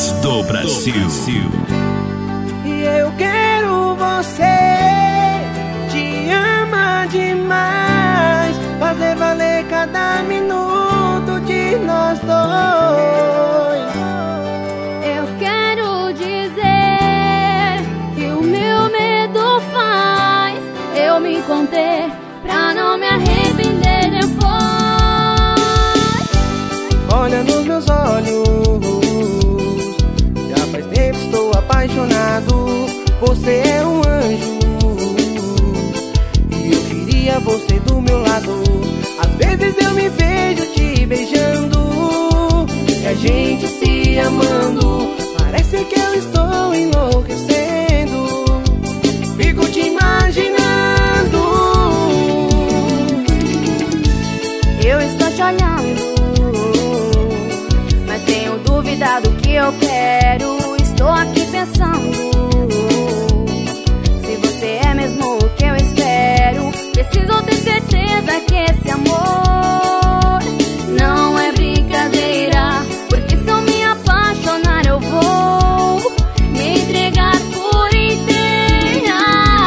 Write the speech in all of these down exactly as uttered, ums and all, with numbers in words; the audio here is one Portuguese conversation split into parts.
melhores do Brasil. E eu quero você, te ama demais, fazer valer cada minuto de nós dois. Eu quero dizer que o meu medo faz eu me conter pra não me arrepender depois. Olha nos meus olhos, já faz tempo estou apaixonado. Você é um anjo e eu queria você do meu lado. Às vezes eu me vejo te beijando e a gente se amando. Parece que eu estou enlouquecendo, fico te imaginando. Eu estou te olhando, mas tenho dúvida do que eu quero. Estou aqui pensando se você é mesmo o que eu espero. Preciso ter certeza que esse amor não é brincadeira, porque se eu me apaixonar eu vou me entregar por inteira.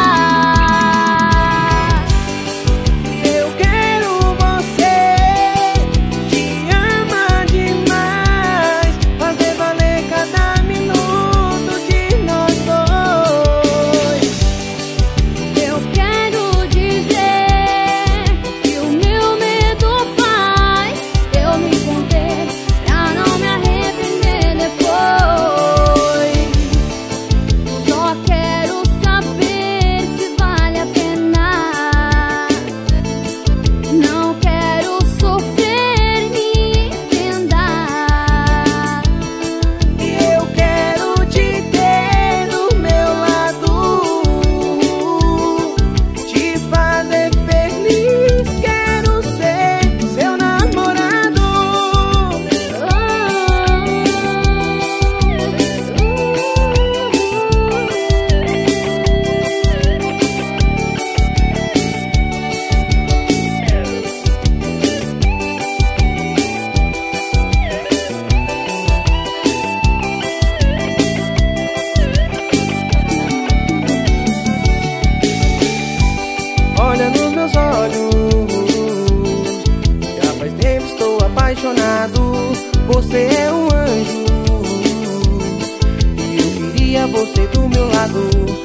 Eu quero você, te ama demais, fazer valer cada minuto de nós dois. Eu quero dizer que o meu medo faz eu me conter pra não me arrepender depois. Só quero saber se vale a pena. Não quero sofrer, me entenda. E eu quero te ter do meu lado, te fazer feliz. Quero ser seu namorado. Olha nos meus olhos, já faz tempo estou apaixonado. Você é um anjo e eu queria você do meu lado.